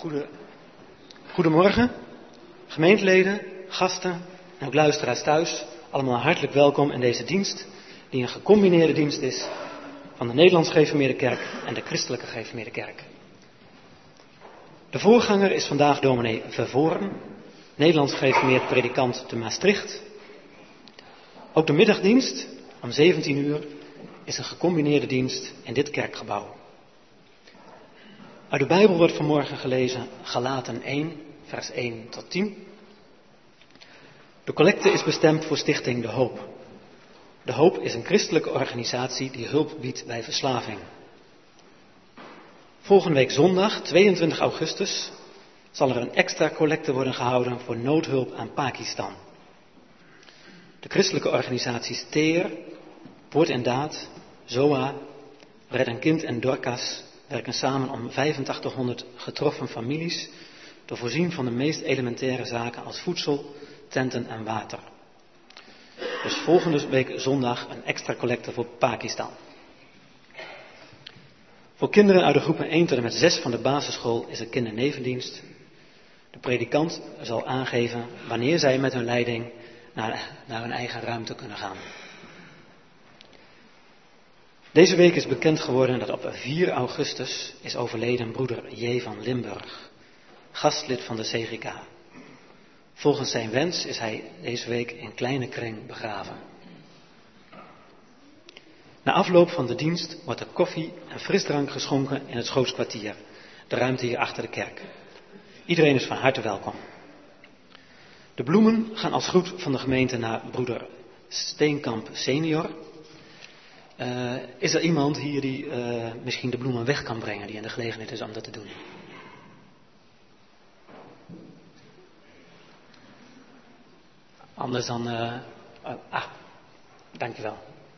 Goedemorgen, gemeenteleden, gasten en ook luisteraars thuis. Allemaal hartelijk welkom in deze dienst, die een gecombineerde dienst is van de Nederlands Gereformeerde Kerk en de Christelijke Gereformeerde Kerk. De voorganger is vandaag dominee Vervoren, Nederlands Gereformeerd predikant te Maastricht. Ook de middagdienst om 17 uur is een gecombineerde dienst in dit kerkgebouw. Uit de Bijbel wordt vanmorgen gelezen Galaten 1, vers 1 tot 10. De collecte is bestemd voor Stichting De Hoop. De Hoop is een christelijke organisatie die hulp biedt bij verslaving. Volgende week zondag, 22 augustus, zal er een extra collecte worden gehouden voor noodhulp aan Pakistan. De christelijke organisaties TEER, Woord en Daad, ZOA, Red een Kind en Dorcas werken samen om 8500 getroffen families te voorzien van de meest elementaire zaken als voedsel, tenten en water. Dus volgende week zondag een extra collecte voor Pakistan. Voor kinderen uit de groepen 1 tot en met 6 van de basisschool is er kindernevendienst. De predikant zal aangeven wanneer zij met hun leiding naar hun eigen ruimte kunnen gaan. Deze week is bekend geworden dat op 4 augustus is overleden broeder J. van Limburg, gastlid van de CGK. Volgens zijn wens is hij deze week in kleine kring begraven. Na afloop van de dienst wordt er koffie en frisdrank geschonken in het Schootskwartier, de ruimte hier achter de kerk. Iedereen is van harte welkom. De bloemen gaan als groet van de gemeente naar broeder Steenkamp senior. Is er iemand hier die misschien de bloemen weg kan brengen, die in de gelegenheid is om dat te doen? Anders dan... dankjewel.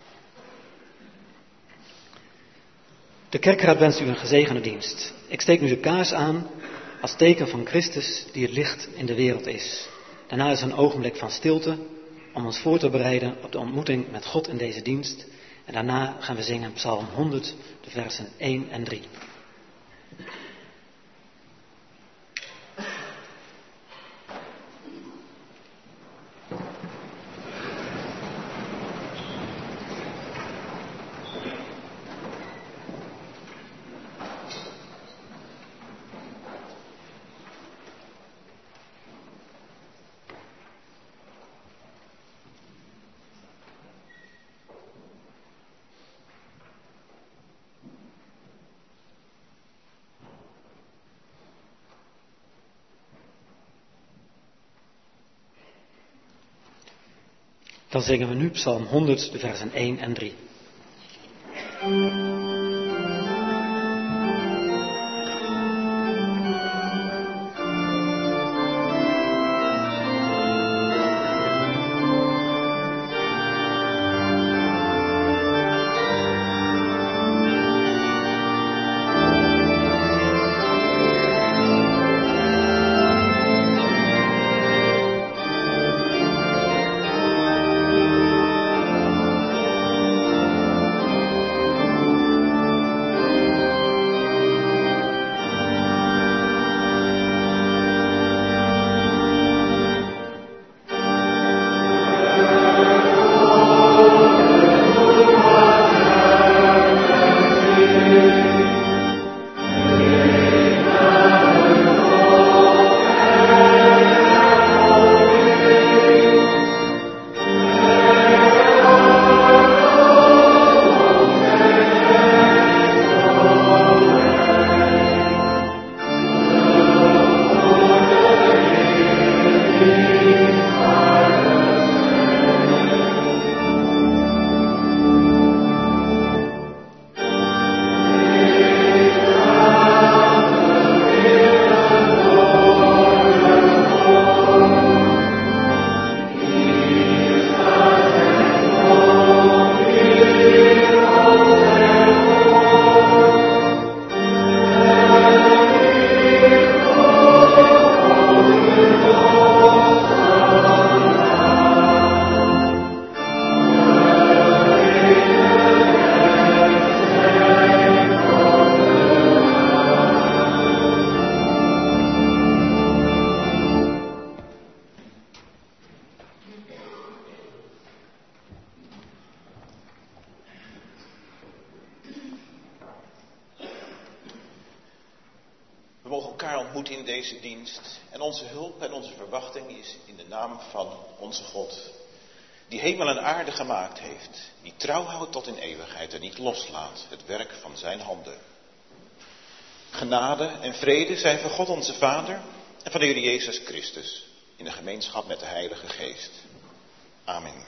De kerkraad wenst u een gezegende dienst. Ik steek nu de kaars aan als teken van Christus die het licht in de wereld is. Daarna is een ogenblik van stilte om ons voor te bereiden op de ontmoeting met God in deze dienst. En daarna gaan we zingen Psalm 100, de versen 1 en 3. Dan zingen we nu Psalm 100, de versen 1 en 3. O We mogen elkaar ontmoeten in deze dienst. En onze hulp en onze verwachting is in de naam van onze God. Die hemel en aarde gemaakt heeft. Die trouw houdt tot in eeuwigheid en niet loslaat het werk van zijn handen. Genade en vrede zijn van God onze Vader en van de Heer Jezus Christus. In de gemeenschap met de Heilige Geest. Amen.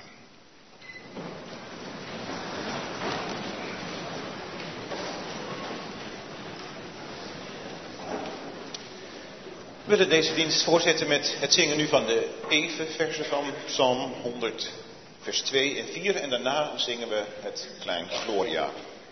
We willen deze dienst voortzetten met het zingen nu van de evenversen van Psalm 100, vers 2 en 4. En daarna zingen we het Klein Gloria.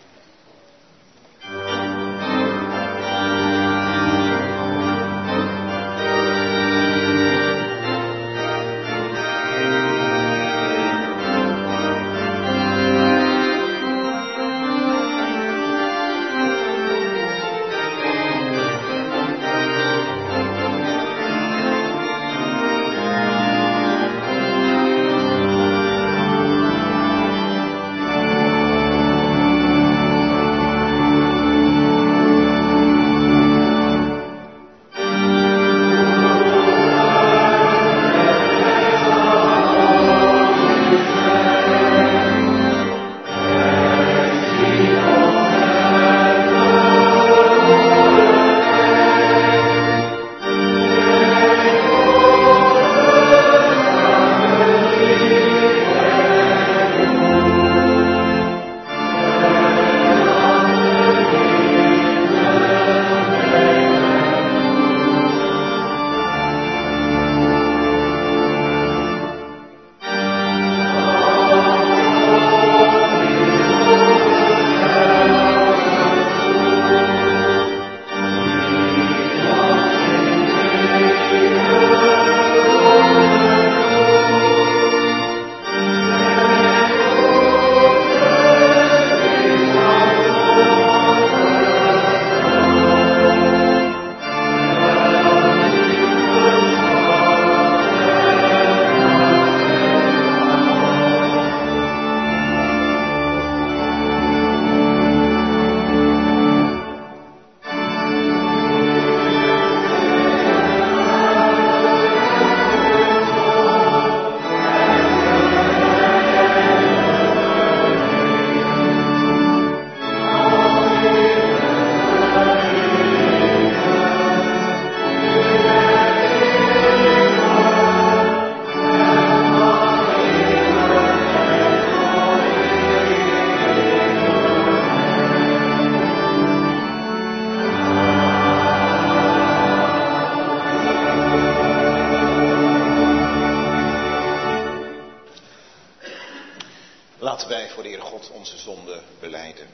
Laten wij voor de Heer God onze zonde belijden.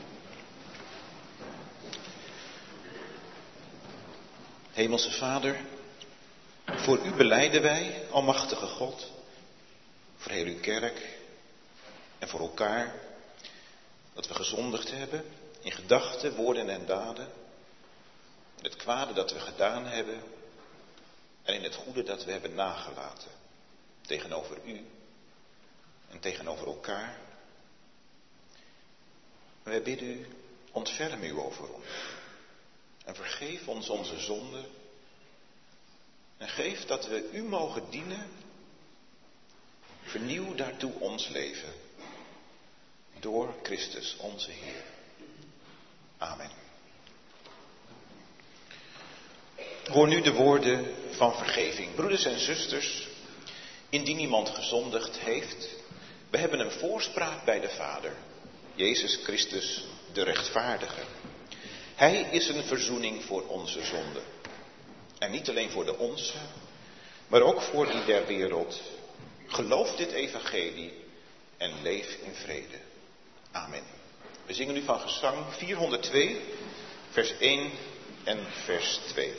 Hemelse Vader, voor u belijden wij, almachtige God, voor heel uw kerk en voor elkaar, dat we gezondigd hebben in gedachten, woorden en daden, in het kwade dat we gedaan hebben en in het goede dat we hebben nagelaten, tegenover u en tegenover elkaar. Wij bidden u, ontferm u over ons. En vergeef ons onze zonden. En geef dat we u mogen dienen. Vernieuw daartoe ons leven. Door Christus onze Heer. Amen. Hoor nu de woorden van vergeving. Broeders en zusters, indien iemand gezondigd heeft, we hebben een voorspraak bij de Vader, Jezus Christus, de rechtvaardige. Hij is een verzoening voor onze zonden. En niet alleen voor de onze, maar ook voor die der wereld. Geloof dit evangelie en leef in vrede. Amen. We zingen nu van gezang 402, vers 1 en vers 2.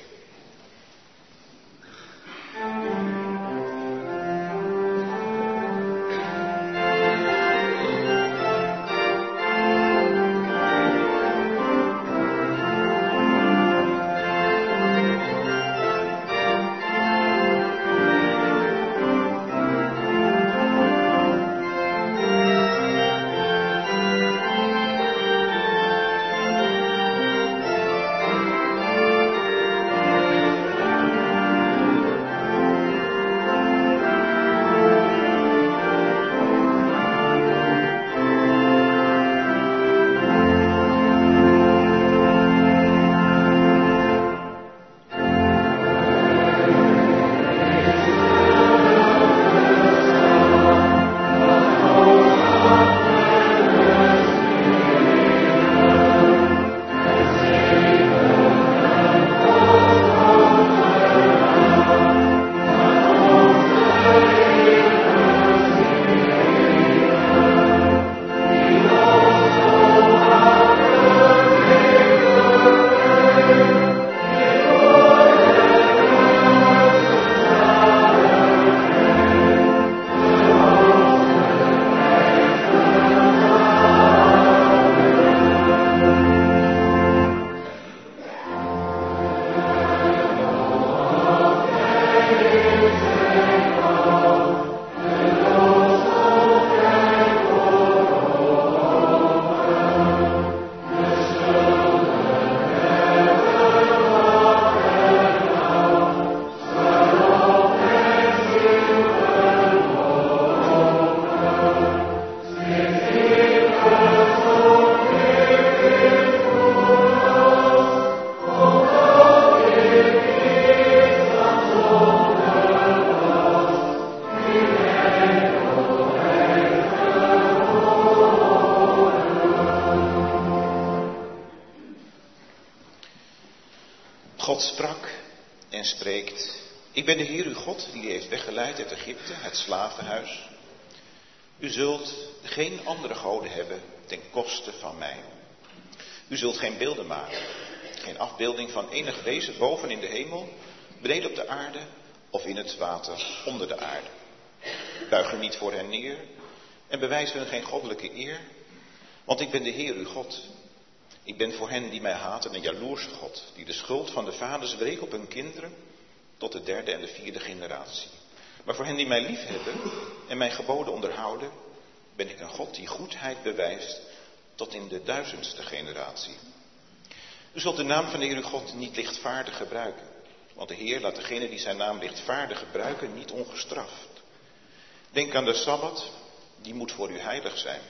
strak en spreekt: Ik ben de Heer uw God die u heeft weggeleid uit Egypte, het slavenhuis. U zult geen andere goden hebben ten koste van mij. U zult geen beelden maken, geen afbeelding van enig wezen boven in de hemel, beneden op de aarde of in het water onder de aarde. Buig u niet voor hen neer en bewijs hun geen goddelijke eer, want ik ben de Heer uw God. Ik ben voor hen die mij haten een jaloerse God, die de schuld van de vaders wreekt op hun kinderen tot de 3e en de 4e generatie. Maar voor hen die mij liefhebben en mijn geboden onderhouden, ben ik een God die goedheid bewijst tot in de 1000ste generatie. U zult de naam van de Heer uw God niet lichtvaardig gebruiken, want de Heer laat degene die zijn naam lichtvaardig gebruiken niet ongestraft. Denk aan de Sabbat, die moet voor u heilig zijn.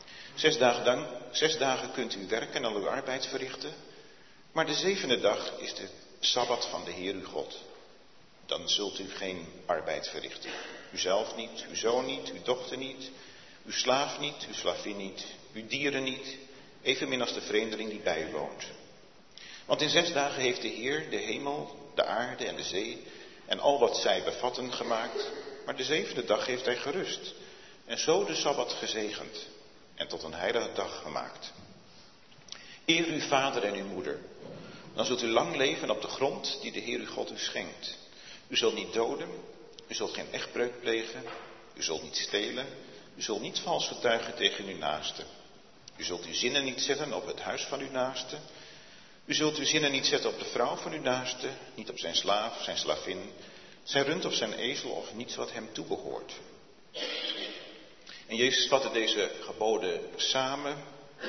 6 dagen kunt u werken en al uw arbeid verrichten, maar de 7e dag is de Sabbat van de Heer uw God. Dan zult u geen arbeid verrichten. Uzelf niet, uw zoon niet, uw dochter niet, uw slaaf niet, uw slavin niet, uw dieren niet, evenmin als de vreemdeling die bij u woont. Want in 6 dagen heeft de Heer de hemel, de aarde en de zee en al wat zij bevatten gemaakt, maar de 7e dag heeft hij gerust en zo de Sabbat gezegend en tot een heilige dag gemaakt. Eer uw vader en uw moeder, dan zult u lang leven op de grond die de Heer uw God u schenkt. U zult niet doden, u zult geen echtbreuk plegen, u zult niet stelen, u zult niet vals getuigen tegen uw naaste. U zult uw zinnen niet zetten op het huis van uw naaste. U zult uw zinnen niet zetten op de vrouw van uw naaste, niet op zijn slaaf, zijn slavin, zijn rund of zijn ezel of niets wat hem toebehoort. En Jezus vatte deze geboden samen.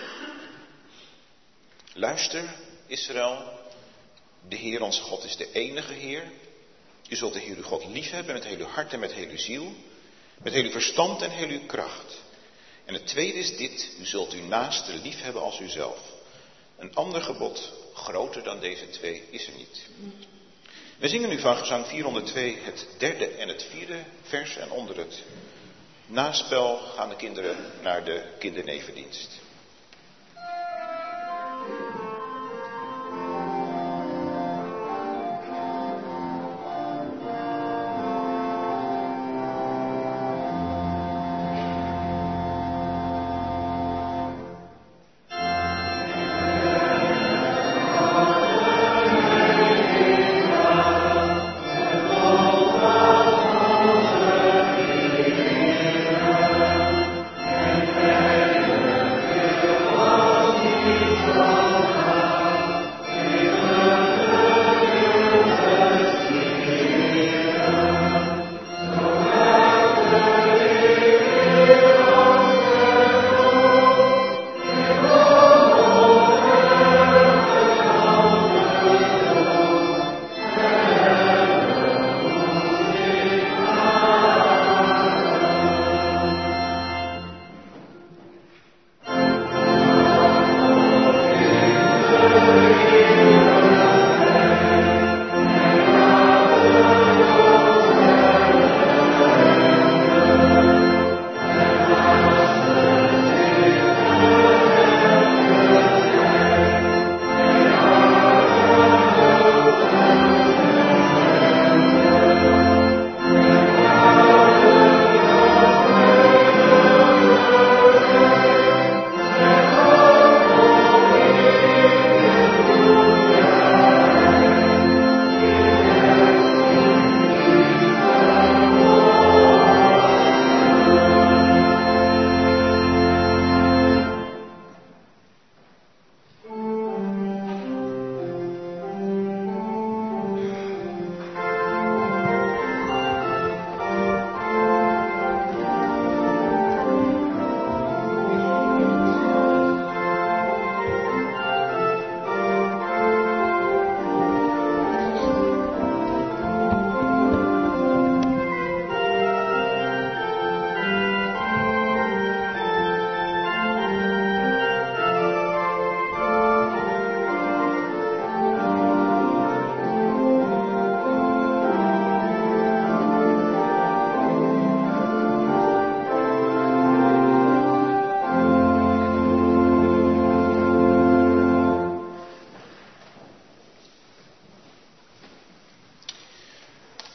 Luister, Israël, de Heer onze God is de enige Heer. U zult de Heer uw God liefhebben met heel uw hart en met heel uw ziel, met heel uw verstand en heel uw kracht. En het tweede is dit: u zult uw naaste liefhebben als uzelf. Een ander gebod, groter dan deze 2, is er niet. We zingen nu van gezang 402 het 3e en het 4e vers en onder het naspel gaan de kinderen naar de kindernevendienst.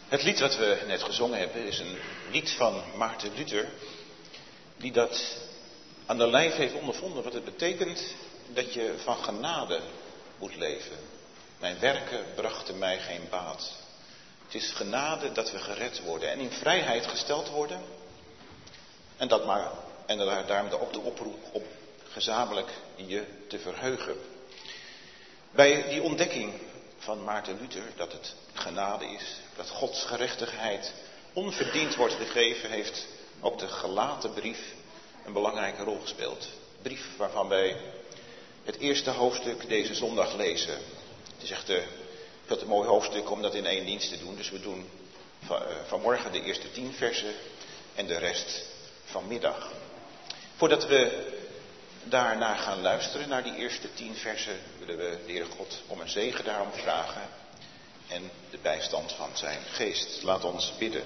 Het lied wat we net gezongen hebben is een lied van Maarten Luther, die dat aan de lijf heeft ondervonden, wat het betekent dat je van genade moet leven. Mijn werken brachten mij geen baat. Het is genade dat we gered worden en in vrijheid gesteld worden. En daarom ook de oproep om gezamenlijk je te verheugen. Bij die ontdekking van Maarten Luther dat het genade is, dat Gods gerechtigheid onverdiend wordt gegeven, heeft ook de Galatenbrief een belangrijke rol gespeeld. Brief waarvan wij het eerste hoofdstuk deze zondag lezen. Het is echt een mooi hoofdstuk om dat in één dienst te doen. Dus we doen vanmorgen de eerste 10 versen en de rest vanmiddag. Voordat we daarna gaan luisteren, naar die eerste 10 versen, willen we de Heere God om een zegen daarom vragen en de bijstand van zijn geest. Laat ons bidden.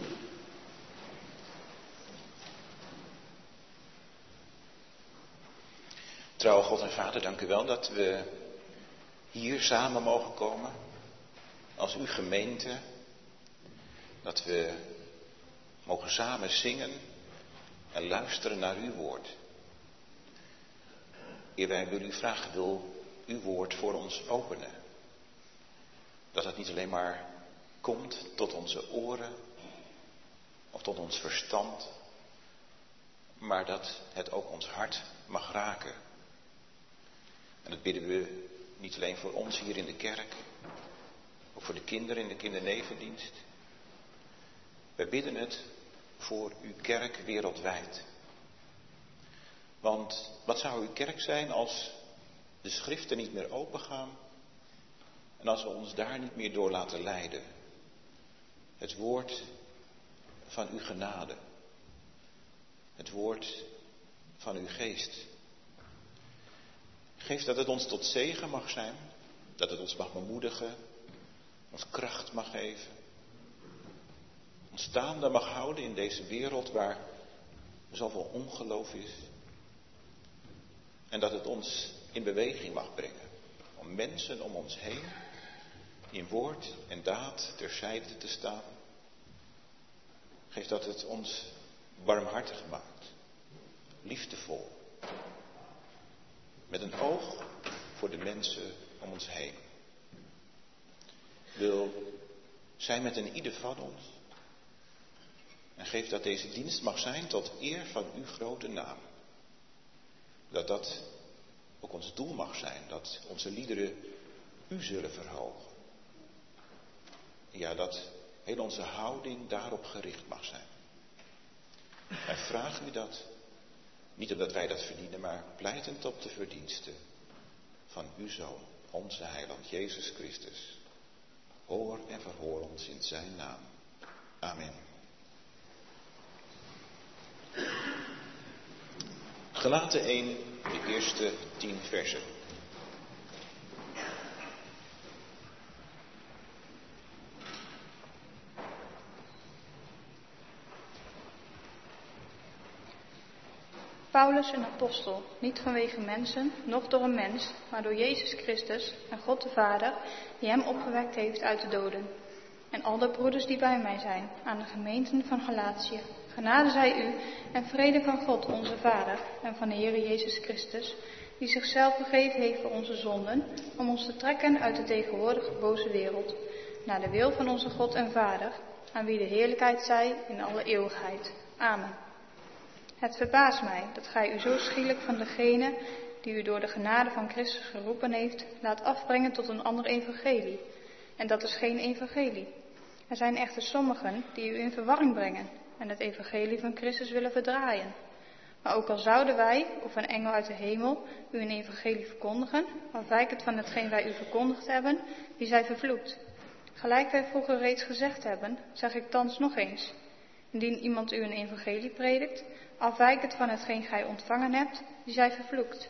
Trouwe God en Vader, dank u wel dat we hier samen mogen komen als uw gemeente. Dat we mogen samen zingen en luisteren naar uw woord. Heer, wij willen u vragen, wil uw woord voor ons openen. Dat het niet alleen maar komt tot onze oren of tot ons verstand, maar dat het ook ons hart mag raken. En dat bidden we niet alleen voor ons hier in de kerk, ook voor de kinderen in de kindernevendienst. Wij bidden het voor uw kerk wereldwijd. Want wat zou uw kerk zijn als de schriften niet meer opengaan en als we ons daar niet meer door laten leiden? Het woord van uw genade. Het woord van uw geest. Geef dat het ons tot zegen mag zijn, dat het ons mag bemoedigen, ons kracht mag geven, ons staande mag houden in deze wereld waar zoveel ongeloof is. En dat het ons in beweging mag brengen om mensen om ons heen in woord en daad terzijde te staan. Geef dat het ons barmhartig maakt, liefdevol, met een oog voor de mensen om ons heen. Wil zijn met een ieder van ons en geef dat deze dienst mag zijn tot eer van uw grote naam. Dat ook ons doel mag zijn, dat onze liederen u zullen verhogen. Ja, dat heel onze houding daarop gericht mag zijn. Wij vragen u dat, niet omdat wij dat verdienen, maar pleitend op de verdiensten van uw Zoon, onze Heiland Jezus Christus. Hoor en verhoor ons in zijn naam. Amen. Galaten 1, de eerste 10 versen. Paulus, een apostel, niet vanwege mensen, noch door een mens, maar door Jezus Christus en God de Vader, die hem opgewekt heeft uit de doden. En al de broeders die bij mij zijn, aan de gemeenten van Galatië. Genade zij u en vrede van God onze Vader en van de Heer Jezus Christus, die zichzelf gegeven heeft voor onze zonden, om ons te trekken uit de tegenwoordige boze wereld, naar de wil van onze God en Vader, aan wie de heerlijkheid zij in alle eeuwigheid. Amen. Het verbaast mij dat gij u zo schielijk van degene die u door de genade van Christus geroepen heeft, laat afbrengen tot een ander evangelie. En dat is geen evangelie. Er zijn echter sommigen die u in verwarring brengen en het evangelie van Christus willen verdraaien. Maar ook al zouden wij, of een engel uit de hemel, u een evangelie verkondigen, afwijkend van hetgeen wij u verkondigd hebben, die zij vervloekt. Gelijk wij vroeger reeds gezegd hebben, zeg ik thans nog eens. Indien iemand u een evangelie predikt, afwijkend van hetgeen gij ontvangen hebt, die zij vervloekt.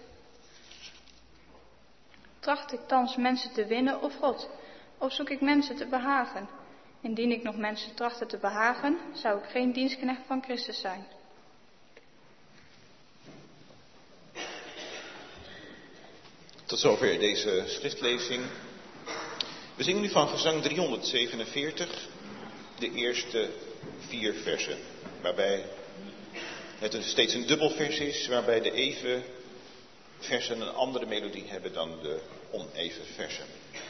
Tracht ik thans mensen te winnen of God, of zoek ik mensen te behagen? Indien ik nog mensen trachtte te behagen, zou ik geen dienstknecht van Christus zijn. Tot zover deze schriftlezing. We zingen nu van gezang 347, de eerste 4 versen, waarbij het steeds een dubbelvers is, waarbij de even versen een andere melodie hebben dan de oneven versen.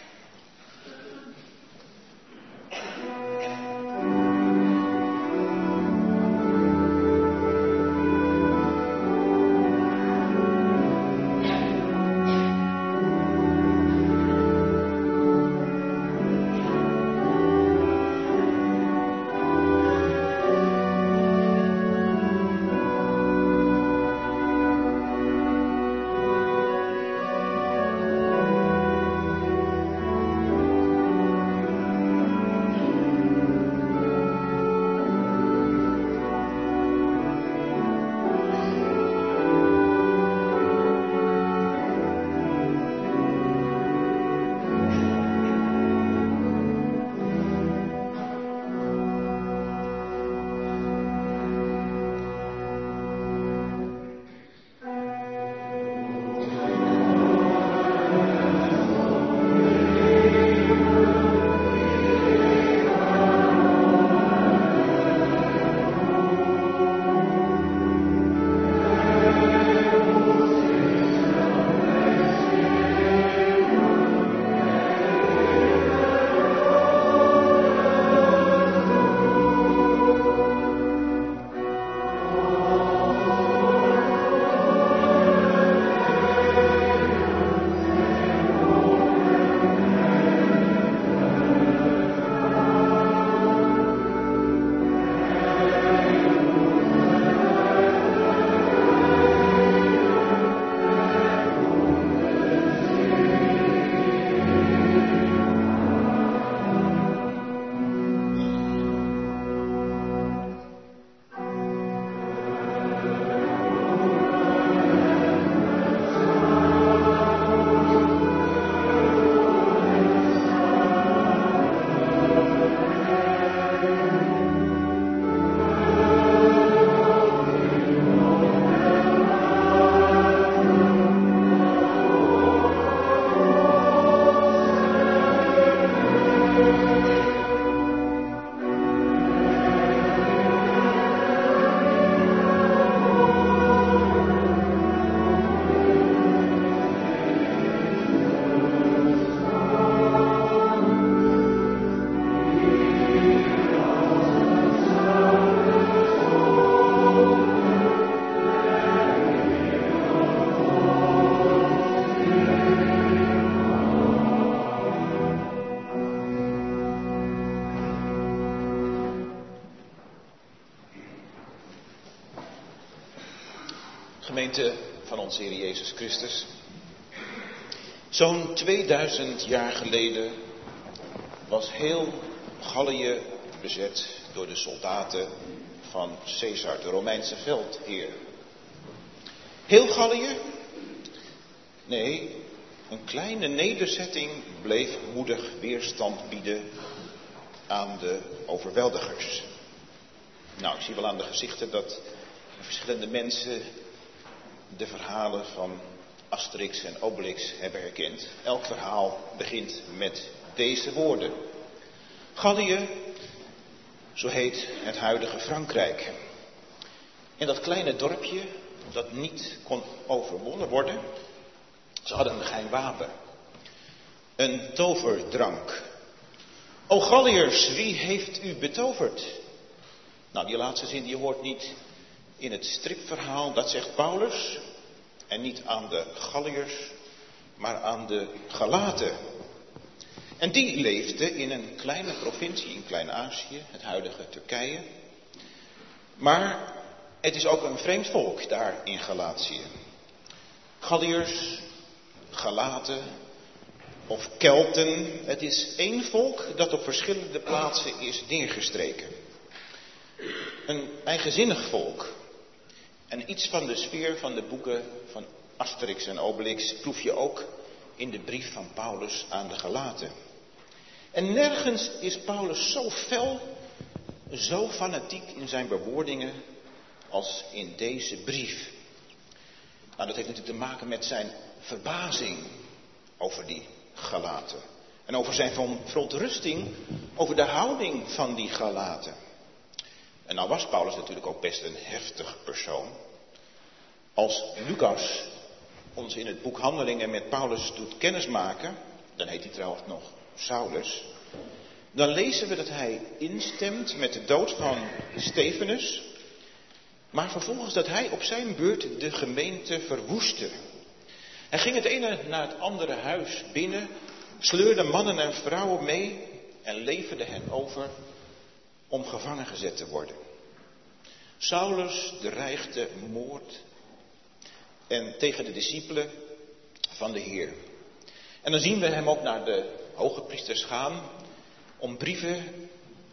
Gemeente van onze Heer Jezus Christus. Zo'n 2000 jaar geleden was heel Gallië bezet door de soldaten van Caesar, de Romeinse veldheer. Heel Gallië? Nee, een kleine nederzetting bleef moedig weerstand bieden aan de overweldigers. Nou, ik zie wel aan de gezichten dat verschillende mensen de verhalen van Asterix en Obelix hebben herkend. Elk verhaal begint met deze woorden. Gallië, zo heet het huidige Frankrijk. En dat kleine dorpje dat niet kon overwonnen worden, ze hadden een geheim wapen. Een toverdrank. O Galliërs, wie heeft u betoverd? Nou, die laatste zin die hoort niet in het stripverhaal, dat zegt Paulus. En niet aan de Galliërs, maar aan de Galaten. En die leefden in een kleine provincie in Klein-Azië, het huidige Turkije. Maar het is ook een vreemd volk daar in Galatië. Galliërs, Galaten of Kelten. Het is één volk dat op verschillende plaatsen is neergestreken. Een eigenzinnig volk. En iets van de sfeer van de boeken van Asterix en Obelix proef je ook in de brief van Paulus aan de Galaten. En nergens is Paulus zo fel, zo fanatiek in zijn bewoordingen als in deze brief. Nou, dat heeft natuurlijk te maken met zijn verbazing over die Galaten. En over zijn verontrusting over de houding van die Galaten. En nou was Paulus natuurlijk ook best een heftig persoon. Als Lucas ons in het boek Handelingen met Paulus doet kennismaken, dan heet hij trouwens nog Saulus, dan lezen we dat hij instemt met de dood van Stefanus, maar vervolgens dat hij op zijn beurt de gemeente verwoestte. Hij ging het ene naar het andere huis binnen, sleurde mannen en vrouwen mee en leverde hen over om gevangen gezet te worden. Saulus dreigde moord en tegen de discipelen van de Heer. En dan zien we hem ook naar de hoge priesters gaan om brieven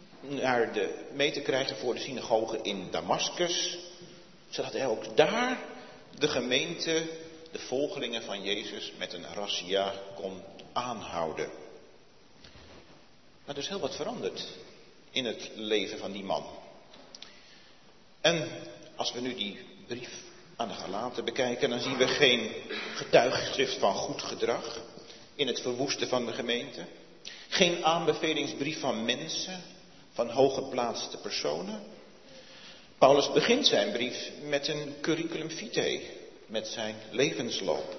mee te krijgen voor de synagoge in Damascus, zodat hij ook daar de gemeente, de volgelingen van Jezus, met een razzia kon aanhouden. Maar er is heel wat veranderd in het leven van die man. En als we nu die brief aan de Galaten bekijken, dan zien we geen getuigschrift van goed gedrag in het verwoesten van de gemeente. Geen aanbevelingsbrief van mensen, van hooggeplaatste personen. Paulus begint zijn brief met een curriculum vitae, met zijn levensloop.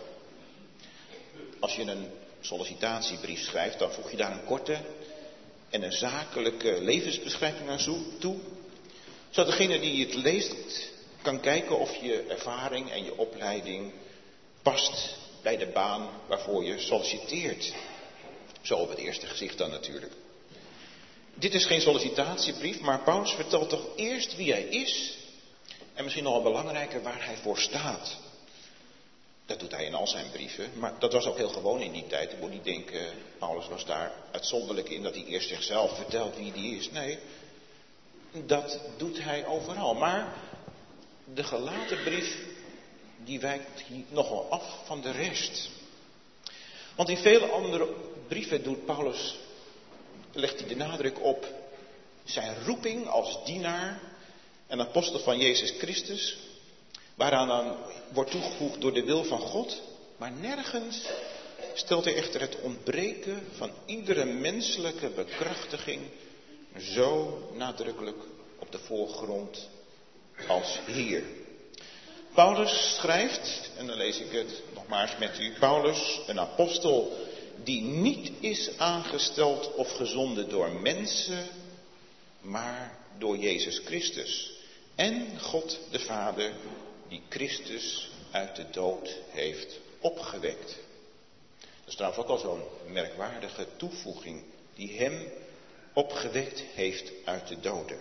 Als je een sollicitatiebrief schrijft, dan voeg je daar een korte en een zakelijke levensbeschrijving aan toe, zodat degene die het leest kan kijken of je ervaring en je opleiding past bij de baan waarvoor je solliciteert. Zo op het eerste gezicht dan natuurlijk. Dit is geen sollicitatiebrief, maar Paulus vertelt toch eerst wie hij is en misschien nog wel belangrijker waar hij voor staat. Dat doet hij in al zijn brieven, maar dat was ook heel gewoon in die tijd. Ik moet niet denken, Paulus was daar uitzonderlijk in dat hij eerst zichzelf vertelt wie hij is. Nee, dat doet hij overal. Maar de Galatenbrief, die wijkt hier nogal af van de rest. Want in vele andere brieven doet Paulus, legt hij de nadruk op zijn roeping als dienaar en apostel van Jezus Christus, waaraan dan wordt toegevoegd door de wil van God, maar nergens stelt hij echter het ontbreken van iedere menselijke bekrachtiging zo nadrukkelijk op de voorgrond als hier. Paulus schrijft, en dan lees ik het nogmaals met u, Paulus, een apostel die niet is aangesteld of gezonden door mensen, maar door Jezus Christus en God de Vader, die Christus uit de dood heeft opgewekt. Dat is trouwens ook al zo'n merkwaardige toevoeging, die hem opgewekt heeft uit de doden.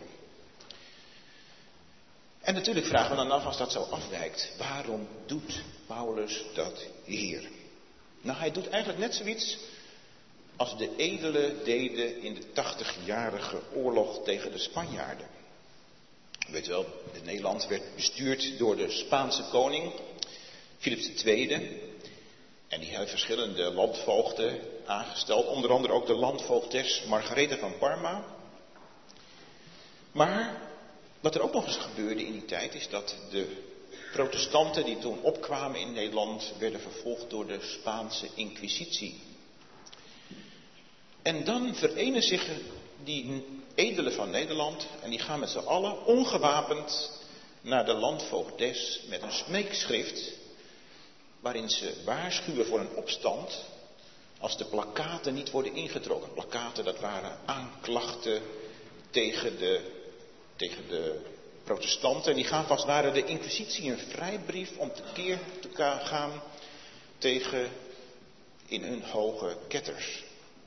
En natuurlijk vragen we dan af, als dat zo afwijkt, waarom doet Paulus dat hier? Nou, hij doet eigenlijk net zoiets als de edelen deden in de 80-jarige oorlog tegen de Spanjaarden. U weet wel, Nederland werd bestuurd door de Spaanse koning, Philips II. En die heeft verschillende landvoogden aangesteld, onder andere ook de landvoogdes Margaretha van Parma. Maar wat er ook nog eens gebeurde in die tijd is dat de protestanten die toen opkwamen in Nederland werden vervolgd door de Spaanse Inquisitie. En dan verenigen zich die edelen van Nederland en die gaan met z'n allen ongewapend naar de landvoogdes met een smeekschrift waarin ze waarschuwen voor een opstand als de plakkaten niet worden ingetrokken. Plakkaten, dat waren aanklachten tegen de protestanten. En die gaven als het ware de Inquisitie een vrijbrief om tekeer te gaan tegen in hun hoge ketters.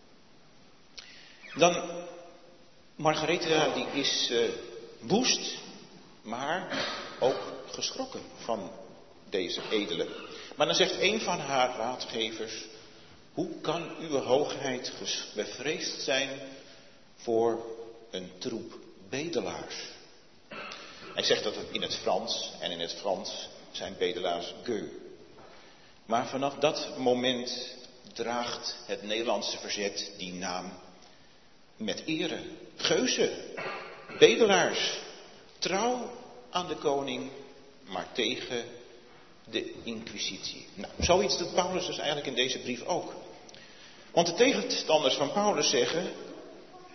Dan, Margaretha die is woest, maar ook geschrokken van deze edelen. Maar dan zegt een van haar raadgevers: hoe kan uw hoogheid bevreesd zijn voor een troep bedelaars? Hij zegt dat het in het Frans, en in het Frans zijn bedelaars gueux. Maar vanaf dat moment draagt het Nederlandse verzet die naam met ere. Geuzen, bedelaars, trouw aan de koning, maar tegen de Inquisitie. Nou, zoiets doet Paulus dus eigenlijk in deze brief ook. Want de tegenstanders van Paulus zeggen: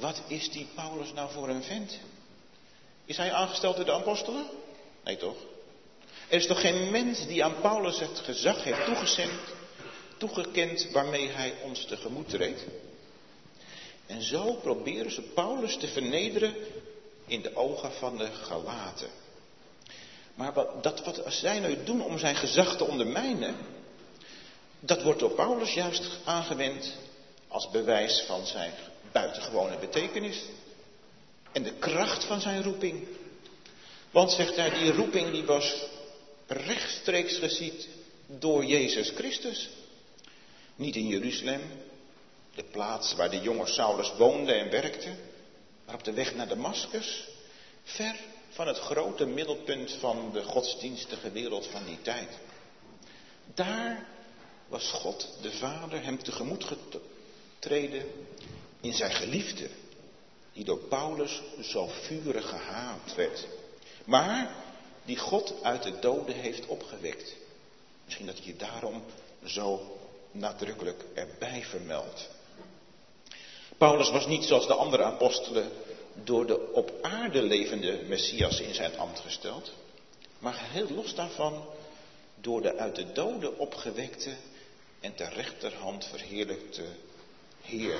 wat is die Paulus nou voor een vent? Is hij aangesteld door de apostelen? Nee toch? Er is toch geen mens die aan Paulus het gezag heeft toegekend waarmee hij ons tegemoet treedt? En zo proberen ze Paulus te vernederen in de ogen van de Galaten. Maar wat zij nu doen om zijn gezag te ondermijnen, dat wordt door Paulus juist aangewend als bewijs van zijn buitengewone betekenis. En de kracht van zijn roeping. Want, zegt hij, die roeping die was rechtstreeks geschied door Jezus Christus. Niet in Jeruzalem, de plaats waar de jonge Saulus woonde en werkte, maar op de weg naar Damaskus, ver van het grote middelpunt van de godsdienstige wereld van die tijd. Daar was God de Vader hem tegemoet getreden in zijn geliefde, die door Paulus zo vurig gehaat werd, maar die God uit de doden heeft opgewekt. Misschien dat je daarom zo nadrukkelijk erbij vermeldt. Paulus was niet zoals de andere apostelen door de op aarde levende Messias in zijn ambt gesteld, maar heel los daarvan door de uit de doden opgewekte en ter rechterhand verheerlijkte Heer.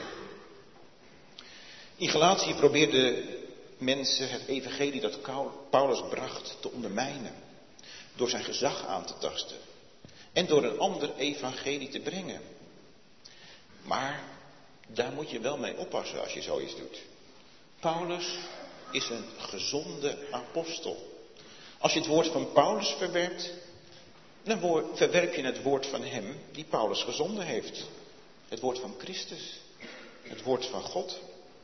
In Galatië probeerden mensen het evangelie dat Paulus bracht te ondermijnen, door zijn gezag aan te tasten en door een ander evangelie te brengen. Maar daar moet je wel mee oppassen als je zoiets doet. Paulus is een gezonde apostel. Als je het woord van Paulus verwerpt, dan verwerp je het woord van hem die Paulus gezonden heeft. Het woord van Christus. Het woord van God.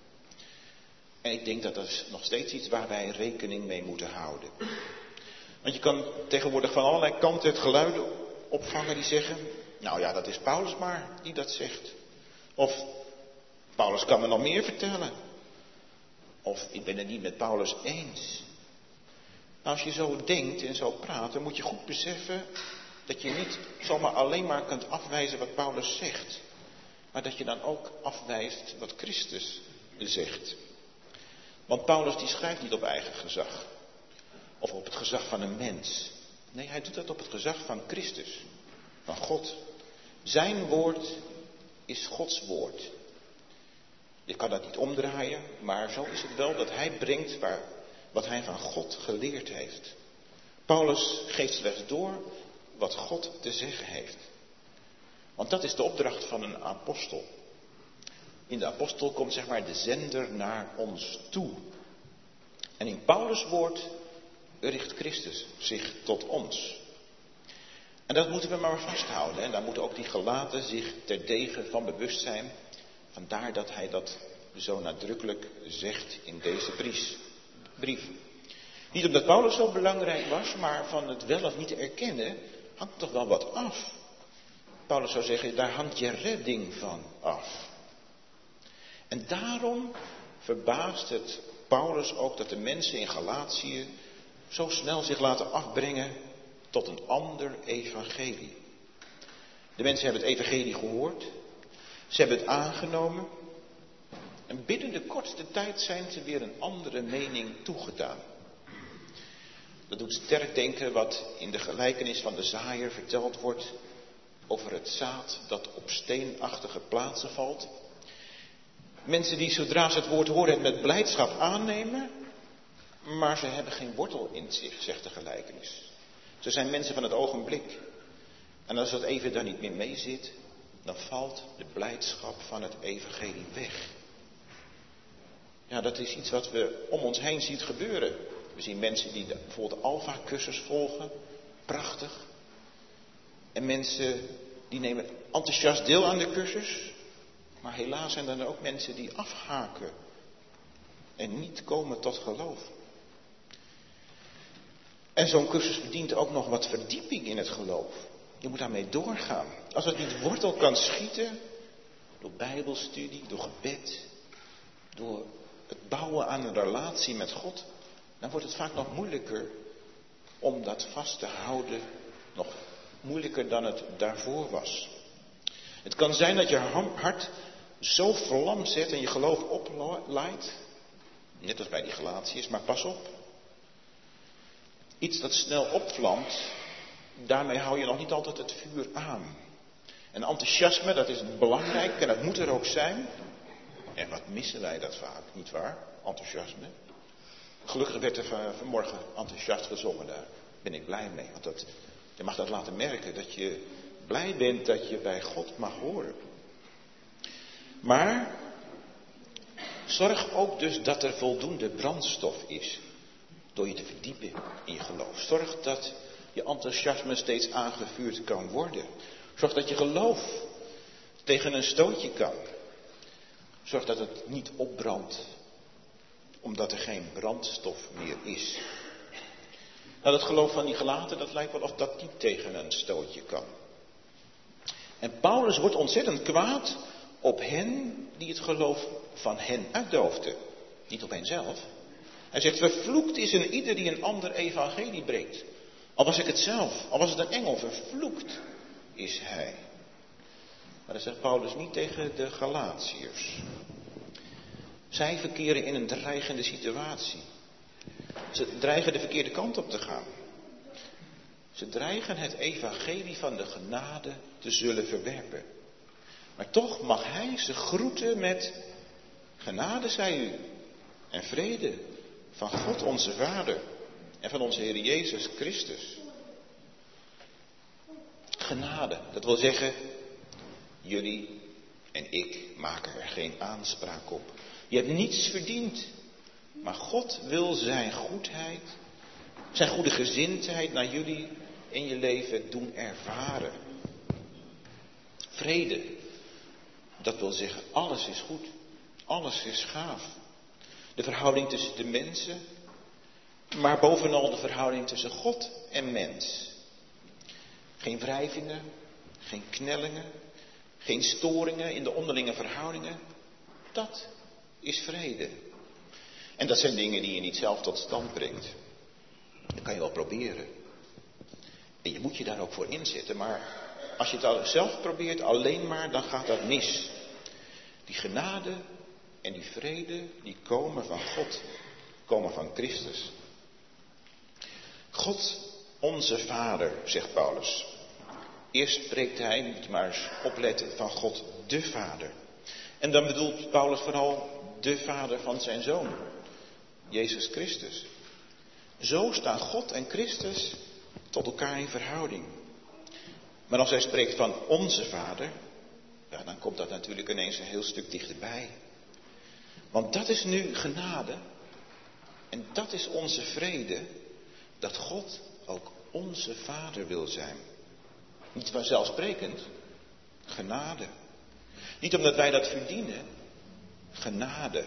En ik denk dat is nog steeds iets waar wij rekening mee moeten houden. Want je kan tegenwoordig van allerlei kanten het geluiden opvangen die zeggen, nou ja, dat is Paulus maar die dat zegt. Of Paulus kan me nog meer vertellen. Of ik ben het niet met Paulus eens. Nou, als je zo denkt en zo praat, dan moet je goed beseffen dat je niet zomaar alleen maar kunt afwijzen wat Paulus zegt. Maar dat je dan ook afwijst wat Christus zegt. Want Paulus die schrijft niet op eigen gezag. Of op het gezag van een mens. Nee, hij doet dat op het gezag van Christus. Van God. Zijn woord is Gods woord. Je kan dat niet omdraaien, maar zo is het wel dat hij brengt wat hij van God geleerd heeft. Paulus geeft slechts door wat God te zeggen heeft. Want dat is de opdracht van een apostel. In de apostel komt zeg maar de zender naar ons toe. En in Paulus' woord richt Christus zich tot ons. En dat moeten we maar vasthouden. En daar moeten ook die Galaten zich terdege van bewust zijn. Vandaar dat hij dat zo nadrukkelijk zegt in deze brief. Niet omdat Paulus zo belangrijk was, maar van het wel of niet erkennen hangt toch wel wat af. Paulus zou zeggen, daar hangt je redding van af. En daarom verbaast het Paulus ook dat de mensen in Galatië zo snel zich laten afbrengen tot een ander evangelie. De mensen hebben het evangelie gehoord, ze hebben het aangenomen en binnen de kortste tijd zijn ze weer een andere mening toegedaan. Dat doet sterk denken wat in de gelijkenis van de zaaier verteld wordt over het zaad dat op steenachtige plaatsen valt. Mensen die zodra ze het woord horen het met blijdschap aannemen, maar ze hebben geen wortel in zich, zegt de gelijkenis. Ze zijn mensen van het ogenblik. En als dat even daar niet meer mee zit, dan valt de blijdschap van het evangelie weg. Ja, dat is iets wat we om ons heen zien gebeuren. We zien mensen die bijvoorbeeld de Alpha-cursus volgen. Prachtig. En mensen die nemen enthousiast deel aan de cursus. Maar helaas zijn er ook mensen die afhaken. En niet komen tot geloof. En zo'n cursus verdient ook nog wat verdieping in het geloof. Je moet daarmee doorgaan. Als het niet wortel kan schieten, door bijbelstudie, door gebed, door het bouwen aan een relatie met God, dan wordt het vaak nog moeilijker om dat vast te houden. Nog moeilijker dan het daarvoor was. Het kan zijn dat je hart zo vlam zet en je geloof opleidt. Net als bij die Galatiërs, maar pas op. Iets dat snel opvlamt, daarmee hou je nog niet altijd het vuur aan. En enthousiasme, dat is belangrijk en dat moet er ook zijn. En wat missen wij dat vaak, nietwaar? Enthousiasme. Gelukkig werd er vanmorgen enthousiast gezongen, daar ben ik blij mee. Want je mag dat laten merken, dat je blij bent dat je bij God mag horen. Maar zorg ook dus dat er voldoende brandstof is. Door je te verdiepen in je geloof. Zorg dat je enthousiasme steeds aangevuurd kan worden. Zorg dat je geloof tegen een stootje kan. Zorg dat het niet opbrandt. Omdat er geen brandstof meer is. Nou, dat geloof van die gelaten, dat lijkt wel of dat niet tegen een stootje kan. En Paulus wordt ontzettend kwaad op hen die het geloof van hen uitdoofden. Niet op hen zelf. Hij zegt, vervloekt is een ieder die een ander evangelie brengt. Al was ik het zelf, al was het een engel, vervloekt is hij. Maar dat zegt Paulus niet tegen de Galatiërs. Zij verkeren in een dreigende situatie. Ze dreigen de verkeerde kant op te gaan. Ze dreigen het evangelie van de genade te zullen verwerpen. Maar toch mag hij ze groeten met genade zij u en vrede van God onze Vader en van onze Heer Jezus Christus. Genade, dat wil zeggen, jullie en ik maken er geen aanspraak op. Je hebt niets verdiend, maar God wil zijn goedheid, zijn goede gezindheid naar jullie in je leven doen ervaren. Vrede, dat wil zeggen, alles is goed, alles is gaaf. De verhouding tussen de mensen, maar bovenal de verhouding tussen God en mens. Geen wrijvingen, geen knellingen, geen storingen in de onderlinge verhoudingen. Dat is vrede. En dat zijn dingen die je niet zelf tot stand brengt. Dat kan je wel proberen. En je moet je daar ook voor inzetten, maar als je het zelf probeert alleen maar, dan gaat dat mis. Die genade en die vrede, die komen van God, komen van Christus. God, onze Vader, zegt Paulus. Eerst spreekt hij, moet maar eens opletten, van God de Vader. En dan bedoelt Paulus vooral de Vader van zijn Zoon, Jezus Christus. Zo staan God en Christus tot elkaar in verhouding. Maar als hij spreekt van onze Vader, ja, dan komt dat natuurlijk ineens een heel stuk dichterbij. Want dat is nu genade en dat is onze vrede, dat God ook onze Vader wil zijn. Niet vanzelfsprekend, genade. Niet omdat wij dat verdienen, genade.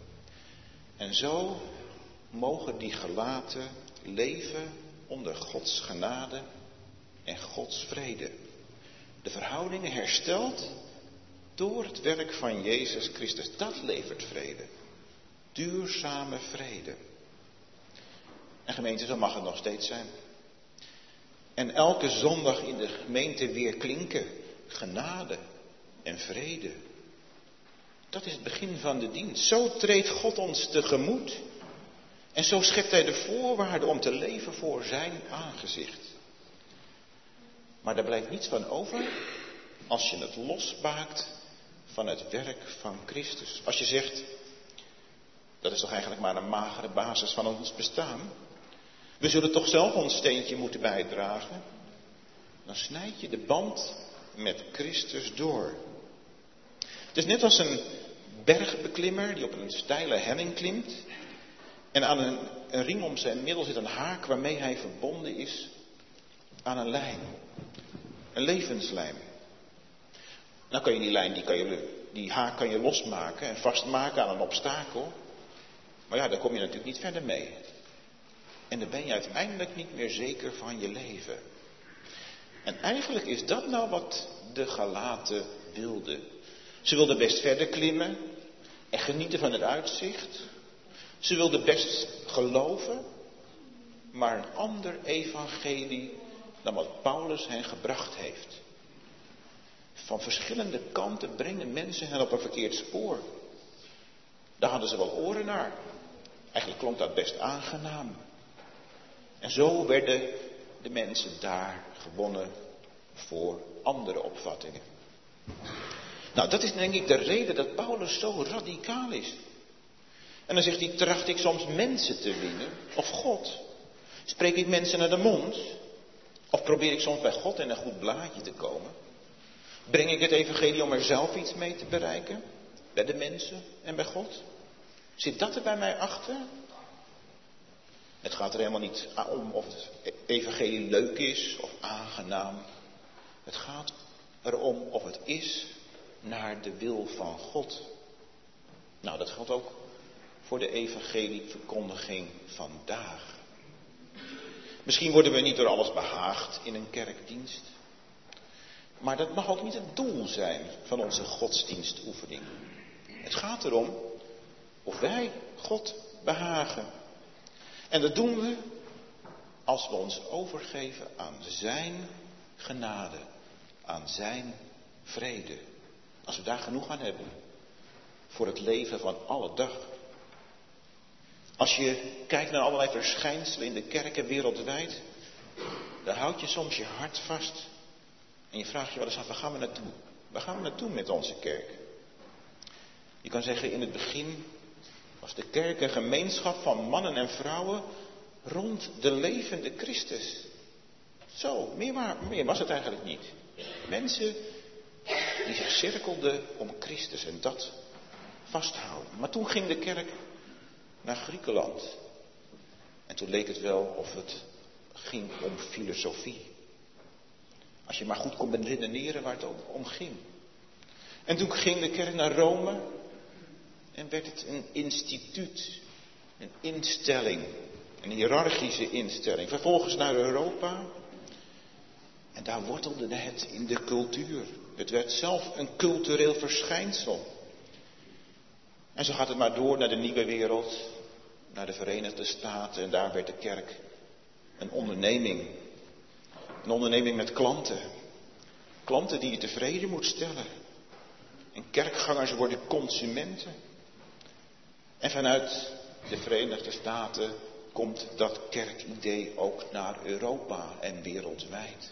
En zo mogen die gelaten leven onder Gods genade en Gods vrede. De verhoudingen hersteld door het werk van Jezus Christus. Dat levert vrede. Duurzame vrede. En gemeente, zo mag het nog steeds zijn. En elke zondag in de gemeente weer klinken. Genade en vrede. Dat is het begin van de dienst. Zo treedt God ons tegemoet. En zo schept hij de voorwaarden om te leven voor zijn aangezicht. Maar daar blijft niets van over als je het losmaakt van het werk van Christus. Als je zegt, dat is toch eigenlijk maar een magere basis van ons bestaan. We zullen toch zelf ons steentje moeten bijdragen. Dan snijd je de band met Christus door. Het is net als een bergbeklimmer die op een steile helling klimt. En aan een ring om zijn middel zit een haak waarmee hij verbonden is aan een lijm. Een levenslijm. Nou kan je die lijn, die haak kan je losmaken en vastmaken aan een obstakel. Maar ja, daar kom je natuurlijk niet verder mee. En dan ben je uiteindelijk niet meer zeker van je leven. En eigenlijk is dat nou wat de Galaten wilden. Ze wilden best verder klimmen en genieten van het uitzicht. Ze wilden best geloven, maar een ander evangelie dan wat Paulus hen gebracht heeft. van verschillende kanten brengen mensen hen op een verkeerd spoor. Daar hadden ze wel oren naar. Eigenlijk klonk dat best aangenaam. En zo werden de mensen daar gewonnen voor andere opvattingen. Nou, dat is denk ik de reden dat Paulus zo radicaal is. En dan zegt hij, tracht ik soms mensen te winnen? Of God? Spreek ik mensen naar de mond? Of probeer ik soms bij God in een goed blaadje te komen? Breng ik het evangelie om er zelf iets mee te bereiken? Bij de mensen en bij God? Zit dat er bij mij achter? Het gaat er helemaal niet om of het evangelie leuk is of aangenaam. Het gaat erom of het is naar de wil van God. Nou, dat geldt ook voor de evangelieverkondiging vandaag. Misschien worden we niet door alles behaagd in een kerkdienst. Maar dat mag ook niet het doel zijn van onze godsdienstoefening. Het gaat erom of wij God behagen. En dat doen we als we ons overgeven aan zijn genade, aan zijn vrede. Als we daar genoeg aan hebben voor het leven van alle dag. Als je kijkt naar allerlei verschijnselen in de kerken wereldwijd, dan houd je soms je hart vast. En je vraagt je wel eens af, waar gaan we naartoe? Waar gaan we naartoe met onze kerk? Je kan zeggen, in het begin was de kerk een gemeenschap van mannen en vrouwen rond de levende Christus. Zo, meer was het eigenlijk niet. Mensen die zich cirkelden om Christus en dat vasthouden. Maar toen ging de kerk naar Griekenland. En toen leek het wel of het ging om filosofie. Als je maar goed kon redeneren waar het om ging. En toen ging de kerk naar Rome. En werd het een instituut. Een instelling. Een hiërarchische instelling. Vervolgens naar Europa. En daar wortelde het in de cultuur. Het werd zelf een cultureel verschijnsel. En zo gaat het maar door naar de nieuwe wereld. Naar de Verenigde Staten. En daar werd de kerk een onderneming. Een onderneming met klanten. Klanten die je tevreden moet stellen. En kerkgangers worden consumenten. En vanuit de Verenigde Staten komt dat kerkidee ook naar Europa en wereldwijd.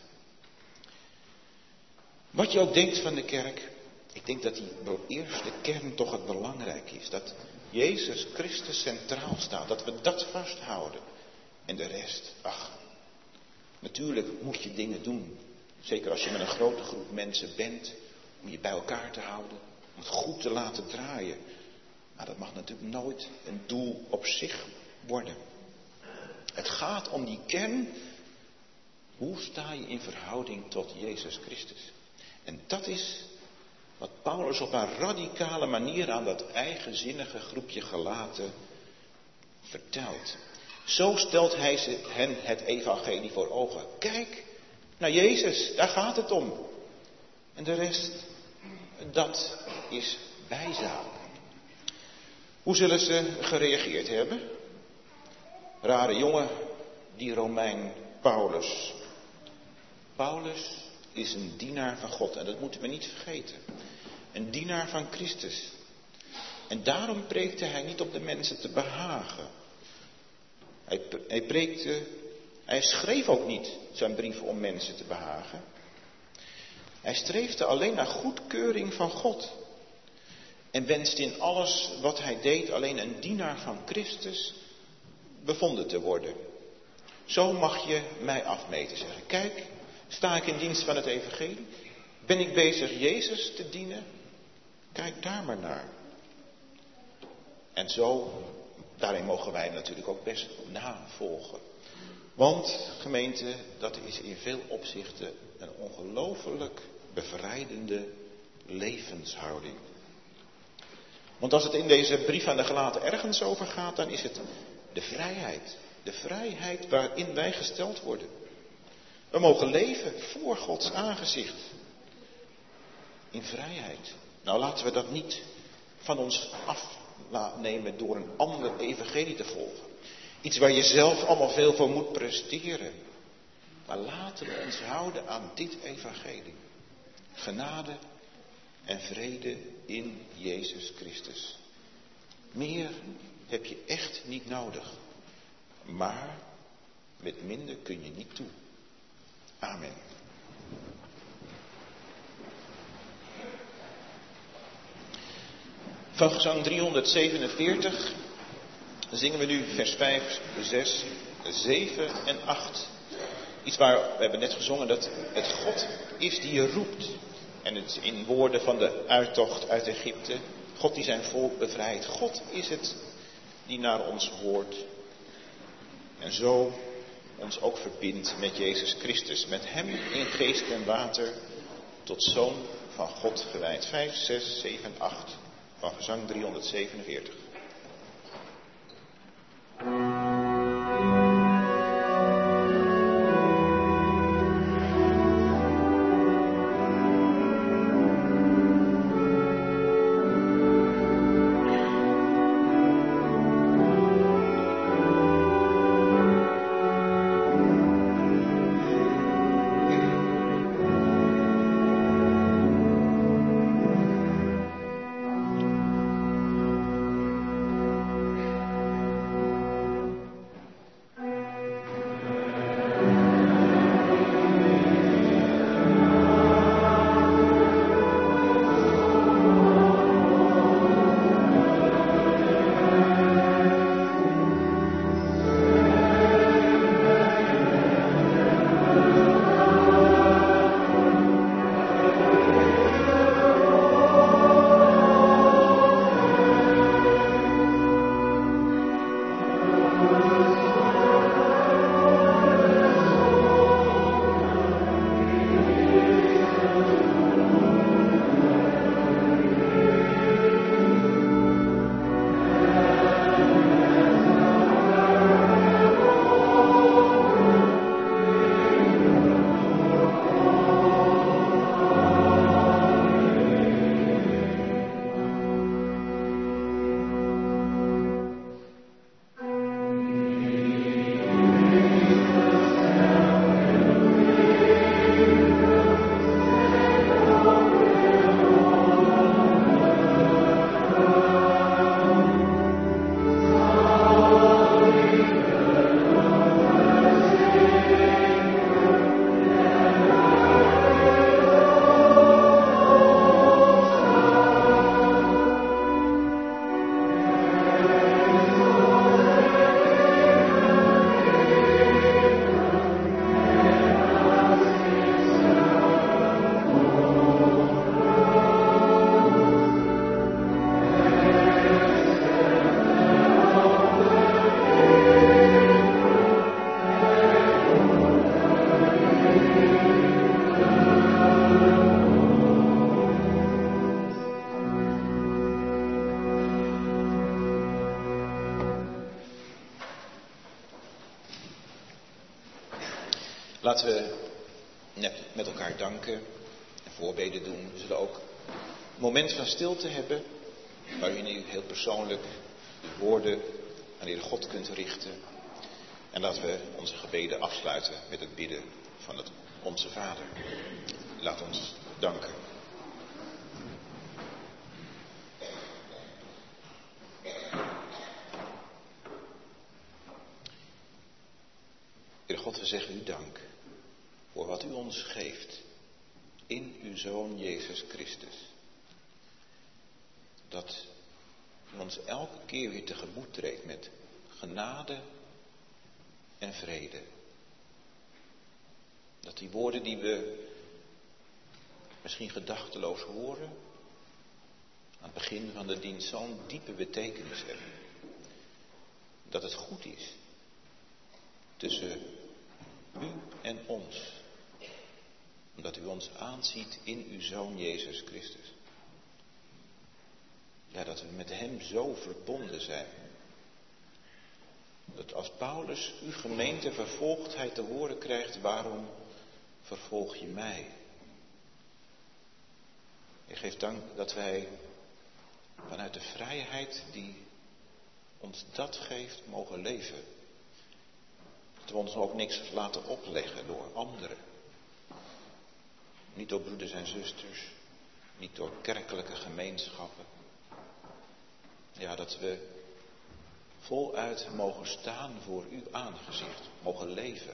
Wat je ook denkt van de kerk, ik denk dat die eerste kern toch het belangrijk is. Dat Jezus Christus centraal staat, dat we dat vasthouden. En de rest, natuurlijk moet je dingen doen. Zeker als je met een grote groep mensen bent, om je bij elkaar te houden, om het goed te laten draaien. Maar dat mag natuurlijk nooit een doel op zich worden. Het gaat om die kern. Hoe sta je in verhouding tot Jezus Christus? En dat is wat Paulus op een radicale manier aan dat eigenzinnige groepje Galaten vertelt. Zo stelt hij hen het evangelie voor ogen. Kijk naar Jezus, daar gaat het om. En de rest, dat is bijzaak. Hoe zullen ze gereageerd hebben? Rare jongen, die Romein Paulus. Paulus is een dienaar van God en dat moeten we niet vergeten. Een dienaar van Christus. En daarom preekte hij niet om de mensen te behagen. Hij schreef ook niet zijn brieven om mensen te behagen. Hij streefde alleen naar goedkeuring van God. En wenste in alles wat hij deed alleen een dienaar van Christus bevonden te worden. Zo mag je mij afmeten, zeggen. Kijk, sta ik in dienst van het evangelie? Ben ik bezig Jezus te dienen? Kijk daar maar naar. En zo, daarin mogen wij natuurlijk ook best navolgen. Want, gemeente, dat is in veel opzichten een ongelooflijk bevrijdende levenshouding. Want als het in deze brief aan de Galaten ergens over gaat, dan is het de vrijheid. De vrijheid waarin wij gesteld worden. We mogen leven voor Gods aangezicht. In vrijheid. Nou, laten we dat niet van ons afnemen door een ander evangelie te volgen. Iets waar je zelf allemaal veel voor moet presteren. Maar laten we ons houden aan dit evangelie. Genade en vrede in Jezus Christus. Meer heb je echt niet nodig. Maar met minder kun je niet toe. Amen. Van gezang 347 zingen we nu vers 5, 6, 7 en 8. Iets waar we hebben net gezongen dat het God is die je roept. En het is in woorden van de uittocht uit Egypte. God die zijn volk bevrijdt. God is het die naar ons hoort. En zo ons ook verbindt met Jezus Christus. Met hem in geest en water tot zoon van God gewijd. 5, 6, 7, 8 van gezang 347. Laten we met elkaar danken en voorbeden doen. We zullen ook een moment van stilte hebben, waarin u heel persoonlijk uw woorden aan de Heere God kunt richten. En laten we onze gebeden afsluiten met het bidden van het Onze Vader. Laat ons danken. Heere God, we zeggen u dank voor wat u ons geeft in uw Zoon Jezus Christus. Dat u ons elke keer weer tegemoet treedt met genade en vrede. Dat die woorden die we misschien gedachteloos horen, aan het begin van de dienst zo'n diepe betekenis hebben. Dat het goed is tussen u en ons. Omdat u ons aanziet in uw Zoon Jezus Christus. Ja, dat we met hem zo verbonden zijn. Dat als Paulus uw gemeente vervolgt, hij te horen krijgt, waarom vervolg je mij? Ik geef dank dat wij vanuit de vrijheid die ons dat geeft, mogen leven. Dat we ons ook niks laten opleggen door anderen. Niet door broeders en zusters, niet door kerkelijke gemeenschappen. Ja, dat we voluit mogen staan voor uw aangezicht, mogen leven.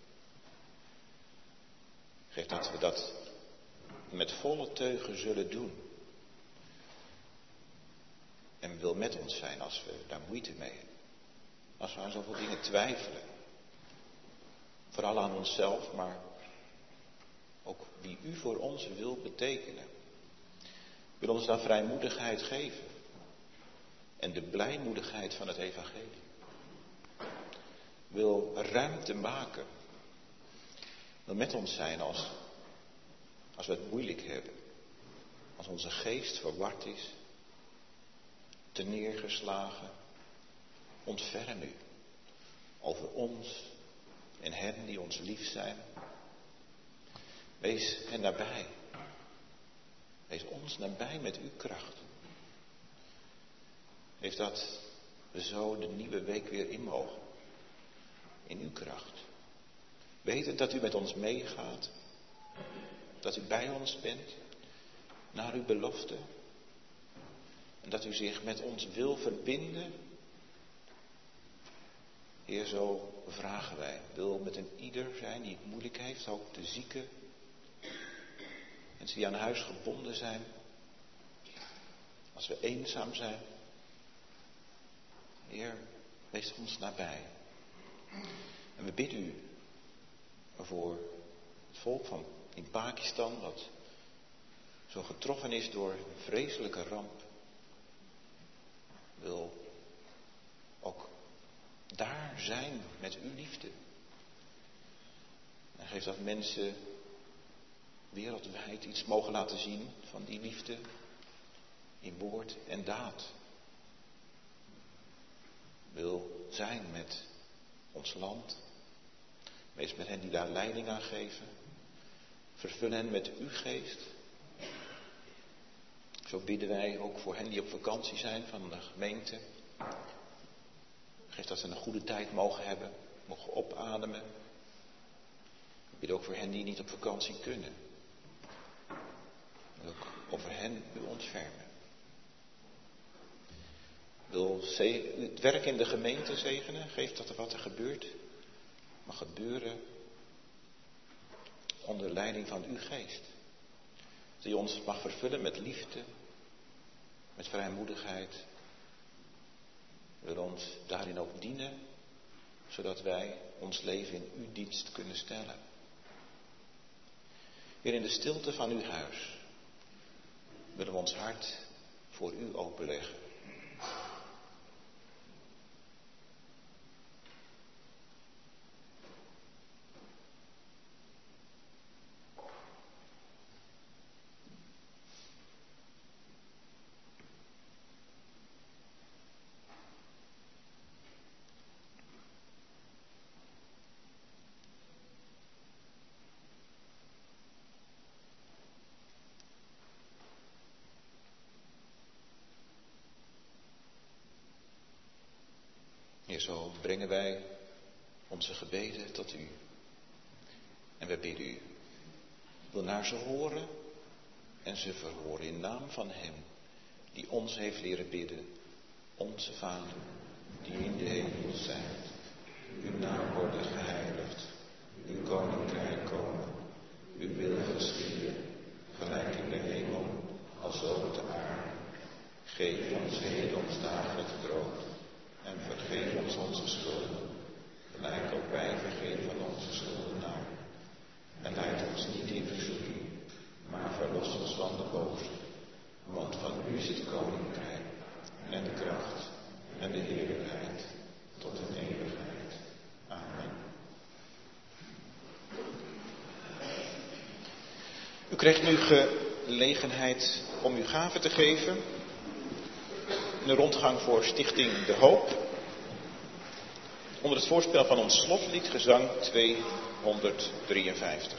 Geef dat we dat met volle teugen zullen doen. En wil met ons zijn als we daar moeite mee hebben. Als we aan zoveel dingen twijfelen. Vooral aan onszelf, maar ook wie u voor ons wil betekenen. Wil ons dan vrijmoedigheid geven. En de blijmoedigheid van het evangelie. Wil ruimte maken. Wil met ons zijn als we het moeilijk hebben. Als onze geest verward is. Terneergeslagen. Ontferm u over ons en hen die ons lief zijn. Wees hen nabij. Wees ons nabij met uw kracht. Geef dat we zo de nieuwe week weer in mogen. In uw kracht. Weten dat u met ons meegaat. Dat u bij ons bent. Naar uw belofte. En dat u zich met ons wil verbinden. Heer, zo vragen wij. Wil met een ieder zijn die het moeilijk heeft. Ook de zieken. Mensen die aan huis gebonden zijn. Als we eenzaam zijn. Heer, wees ons nabij. En we bidden u voor het volk van in Pakistan. Wat zo getroffen is door een vreselijke ramp. Wil ook daar zijn met uw liefde. En geef dat mensen wereldwijd iets mogen laten zien van die liefde in woord en daad. Wil zijn met ons land. Wees met hen die daar leiding aan geven. Vervul hen met uw geest. Zo bidden wij ook voor hen die op vakantie zijn van de gemeente. Geef dat ze een goede tijd mogen hebben, mogen opademen. Ik bid ook voor hen die niet op vakantie kunnen. Ook over hen u ontfermen. Wil het werk in de gemeente zegenen. Geef dat er wat er gebeurt mag gebeuren onder leiding van uw geest. Dat u ons mag vervullen met liefde, met vrijmoedigheid. Wil ons daarin ook dienen, zodat wij ons leven in uw dienst kunnen stellen. Weer in de stilte van uw huis willen we ons hart voor u openleggen. Heer, zo brengen wij onze gebeden tot u. En wij bidden u, wil naar ze horen en ze verhoren in naam van hem die ons heeft leren bidden. Onze Vader, die in de hemel zijt, uw naam worden geheiligd, uw koninkrijk komen, uw wil geschieden, gelijk in de hemel als op de aarde. Geef ons heden ons dagelijks brood. En vergeef ons onze schulden, gelijk ook wij vergeven onze schuldenaren. En leid ons niet in verzoeking, maar verlos ons van de boze. Want van u is het koninkrijk, en de kracht, en de heerlijkheid, tot in eeuwigheid. Amen. U krijgt nu gelegenheid om uw gave te geven. In de rondgang voor Stichting De Hoop. Onder het voorspel van ons slotlied, gezang 253.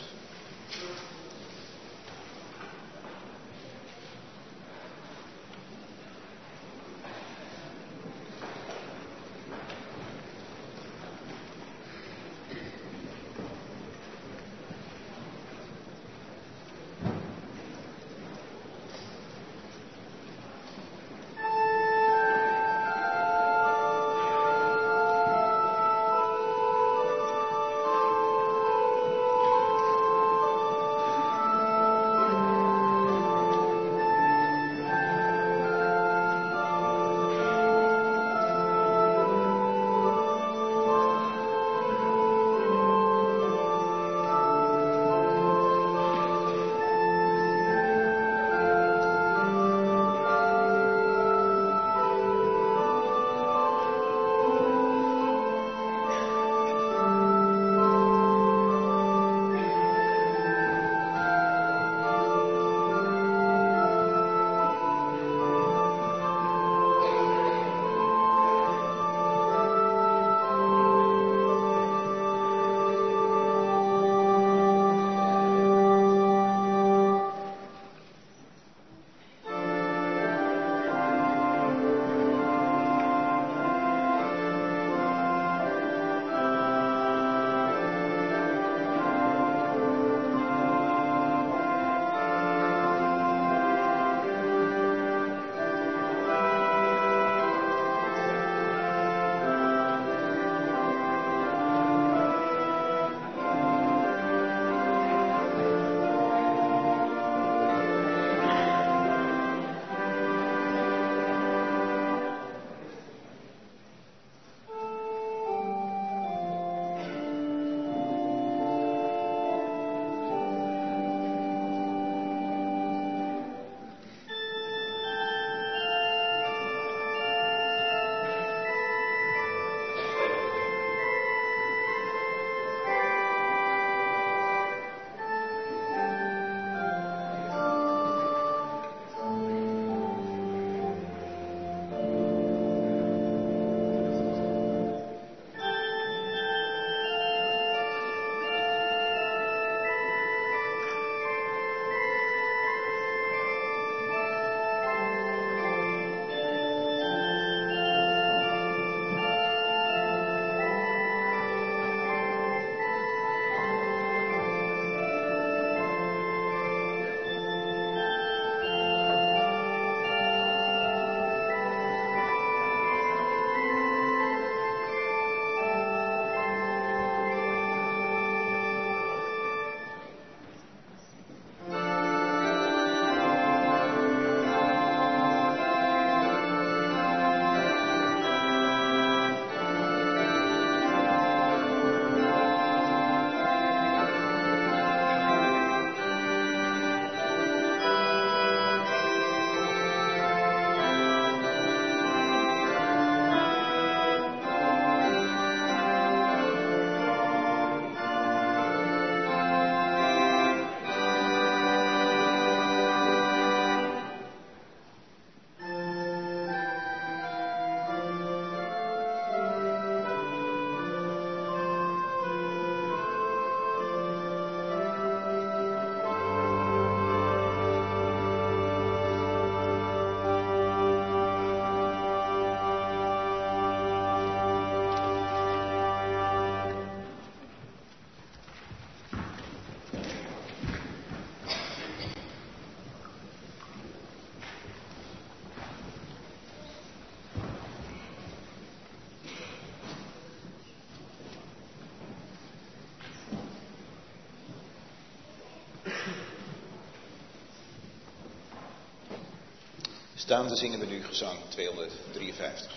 Staande zingen we nu gezang 253.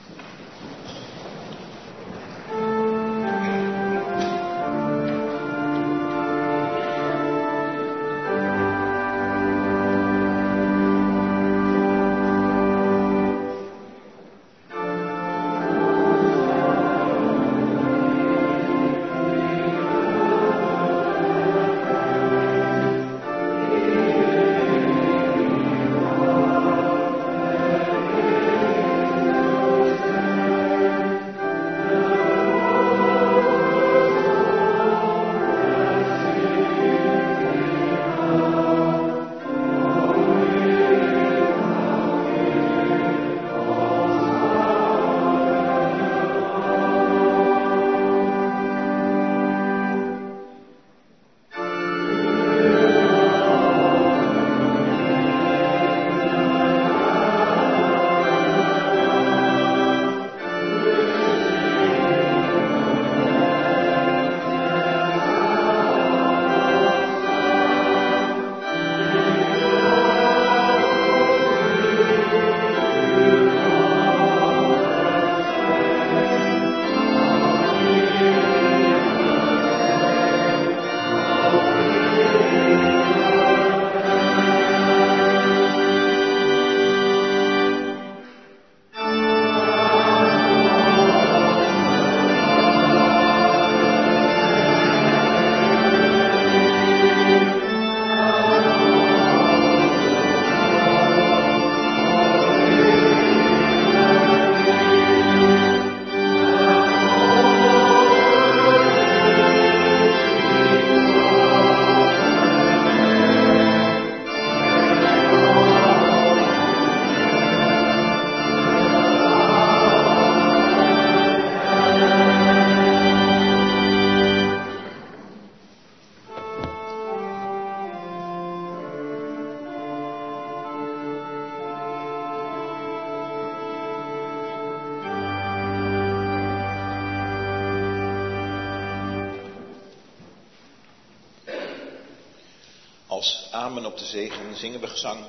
Als amen op de zegen zingen we gezang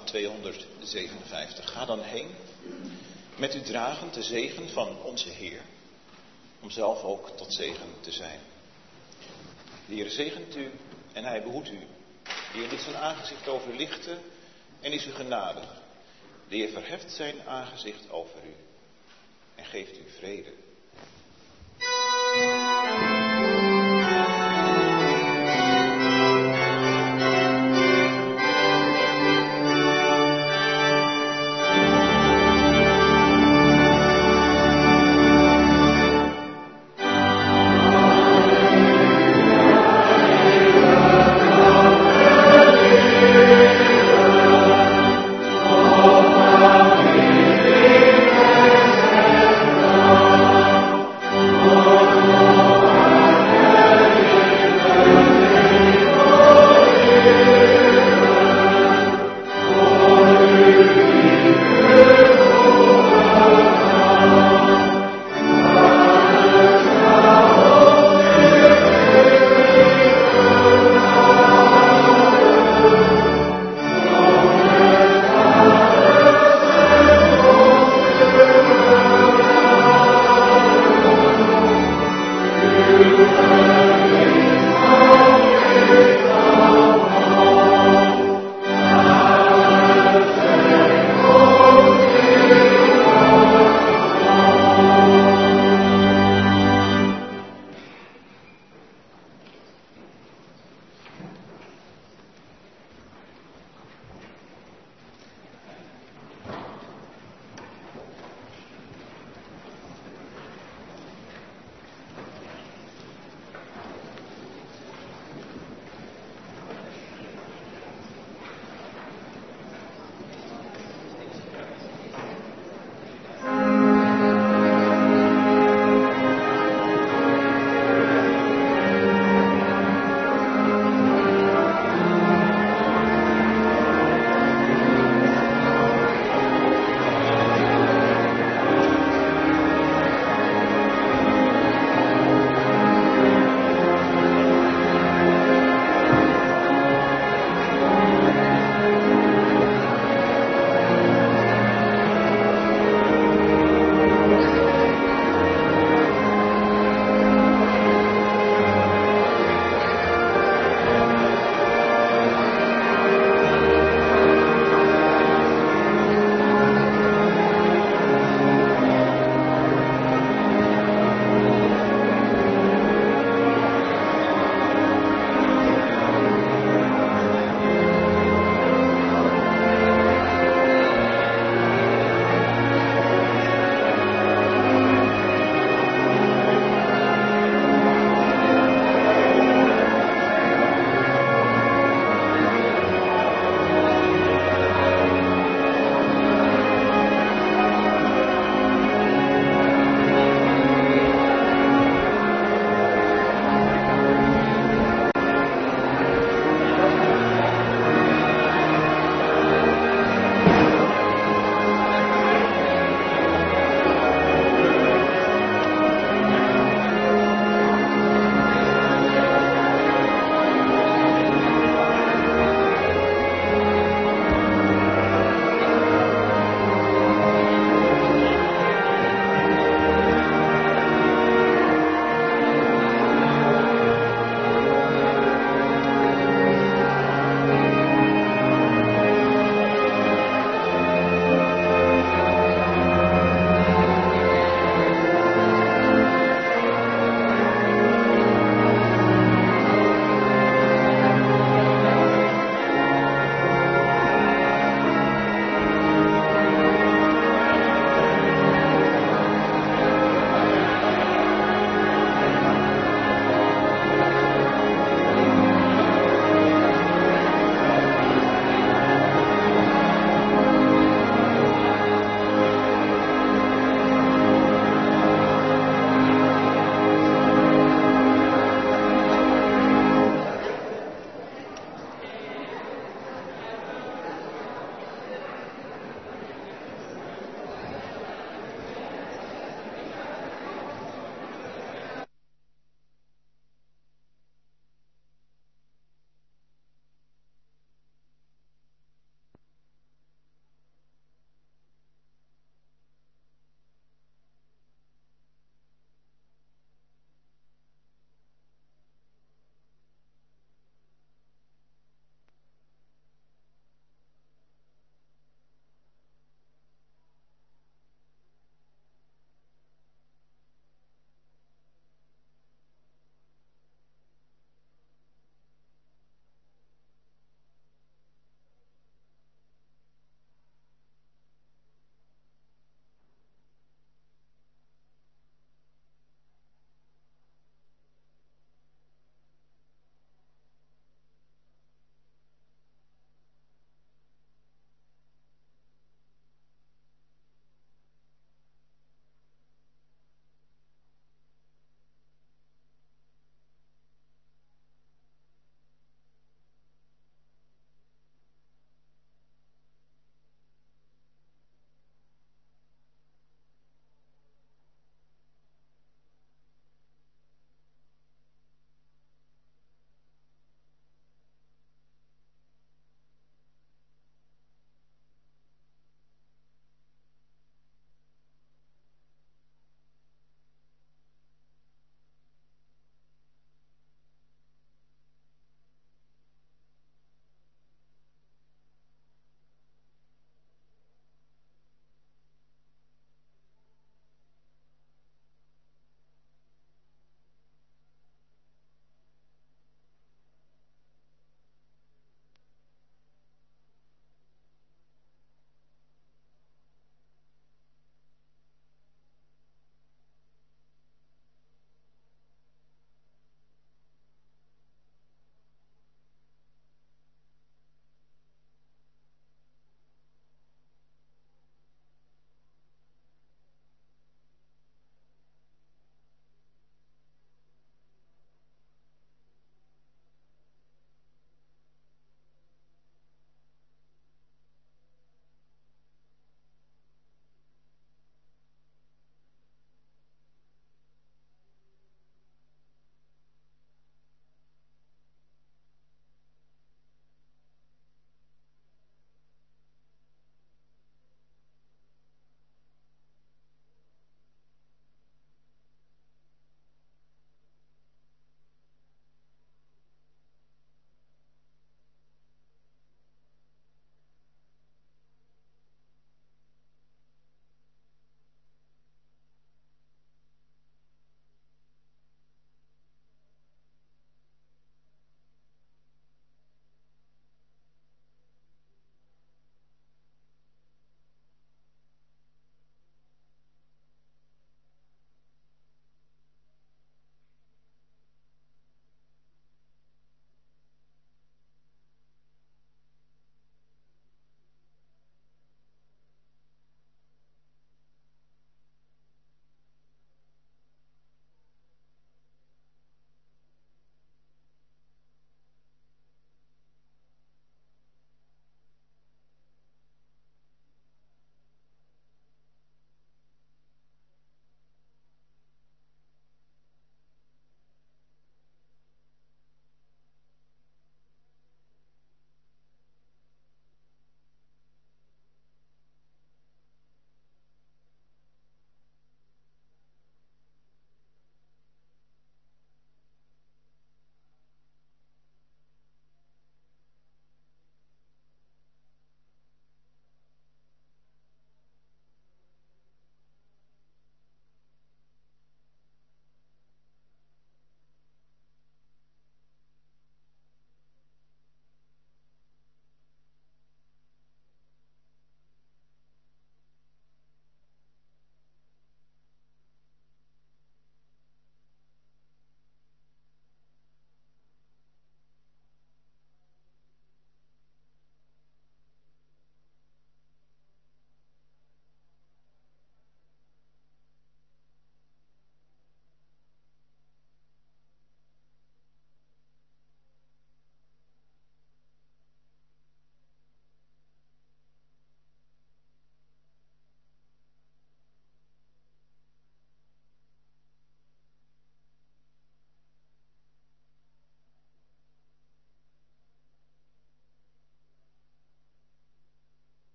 257. Ga dan heen, met u dragend de zegen van onze Heer, om zelf ook tot zegen te zijn. De Heer zegent u en hij behoedt u. De Heer doet zijn aangezicht over u lichten en is u genadig. De Heer verheft zijn aangezicht over u en geeft u vrede.